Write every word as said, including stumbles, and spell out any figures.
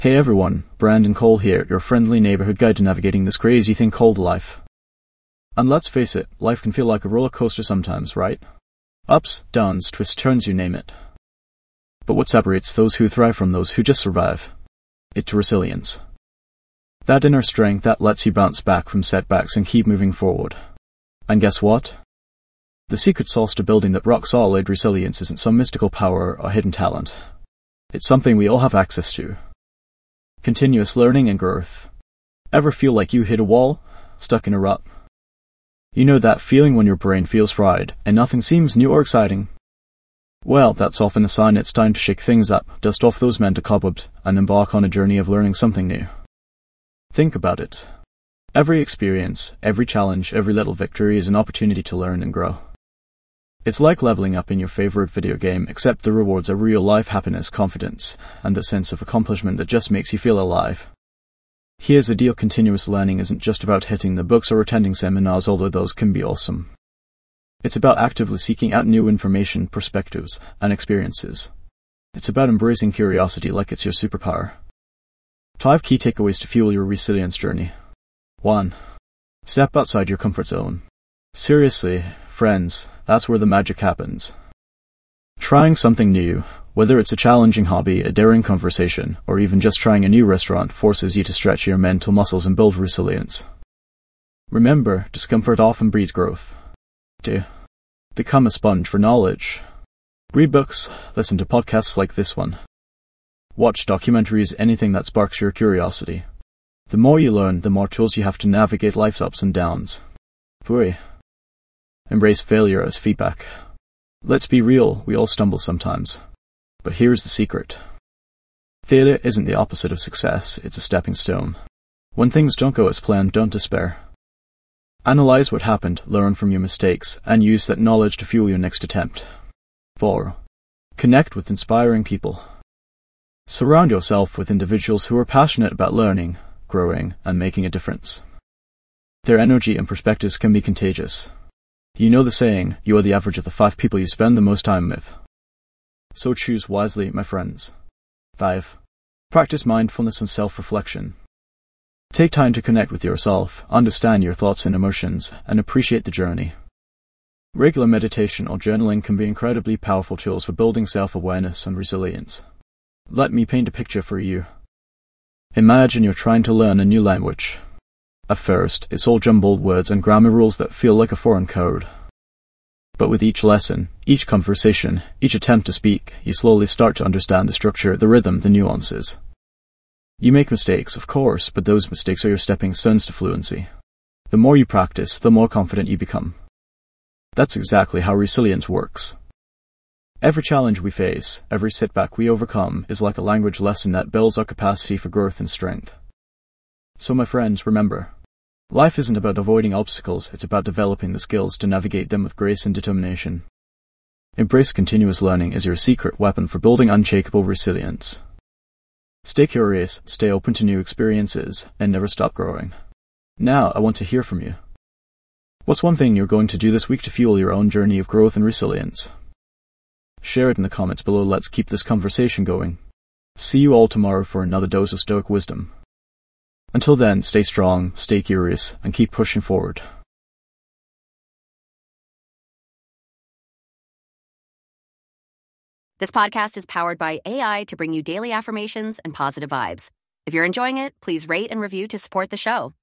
Hey everyone, Brandon Cole here, your friendly neighborhood guide to navigating this crazy thing called life. And let's face it, life can feel like a roller coaster sometimes, right? Ups, downs, twists, turns, you name it. But what separates those who thrive from those who just survive? It's resilience. That inner strength that lets you bounce back from setbacks and keep moving forward. And guess what? The secret sauce to building that rock-solid resilience isn't some mystical power or hidden talent. It's something we all have access to. Continuous learning and growth. Ever feel like you hit a wall? Stuck in a rut? You know that feeling when your brain feels fried and nothing seems new or exciting? Well, that's often a sign it's time to shake things up, dust off those mental cobwebs, and embark on a journey of learning something new. Think about it. Every experience, every challenge, every little victory is an opportunity to learn and grow. It's like leveling up in your favorite video game, except the rewards are real-life happiness, confidence, and the sense of accomplishment that just makes you feel alive. Here's the deal: continuous learning isn't just about hitting the books or attending seminars, although those can be awesome. It's about actively seeking out new information, perspectives, and experiences. It's about embracing curiosity like it's your superpower. Five key takeaways to fuel your resilience journey. One. Step outside your comfort zone. Seriously, friends, that's where the magic happens. Trying something new, whether it's a challenging hobby, a daring conversation, or even just trying a new restaurant, forces you to stretch your mental muscles and build resilience. Remember, discomfort often breeds growth. Two. Become a sponge for knowledge. Read books, listen to podcasts like this one. Watch documentaries, anything that sparks your curiosity. The more you learn, the more tools you have to navigate life's ups and downs. Three. Embrace failure as feedback. Let's be real, we all stumble sometimes. But here's the secret. Failure isn't the opposite of success, it's a stepping stone. When things don't go as planned, don't despair. Analyze what happened, learn from your mistakes, and use that knowledge to fuel your next attempt. Four. Connect with inspiring people. Surround yourself with individuals who are passionate about learning, growing, and making a difference. Their energy and perspectives can be contagious. You know the saying, you are the average of the five people you spend the most time with. So choose wisely, my friends. Five. Practice mindfulness and self-reflection. Take time to connect with yourself, understand your thoughts and emotions, and appreciate the journey. Regular meditation or journaling can be incredibly powerful tools for building self-awareness and resilience. Let me paint a picture for you. Imagine you're trying to learn a new language. At first, it's all jumbled words and grammar rules that feel like a foreign code. But with each lesson, each conversation, each attempt to speak, you slowly start to understand the structure, the rhythm, the nuances. You make mistakes, of course, but those mistakes are your stepping stones to fluency. The more you practice, the more confident you become. That's exactly how resilience works. Every challenge we face, every setback we overcome, is like a language lesson that builds our capacity for growth and strength. So my friends, remember, life isn't about avoiding obstacles, it's about developing the skills to navigate them with grace and determination. Embrace continuous learning as your secret weapon for building unshakable resilience. Stay curious, stay open to new experiences, and never stop growing. Now, I want to hear from you. What's one thing you're going to do this week to fuel your own journey of growth and resilience? Share it in the comments below. Let's keep this conversation going. See you all tomorrow for another dose of Stoic wisdom. Until then, stay strong, stay curious, and keep pushing forward. This podcast is powered by A I to bring you daily affirmations and positive vibes. If you're enjoying it, please rate and review to support the show.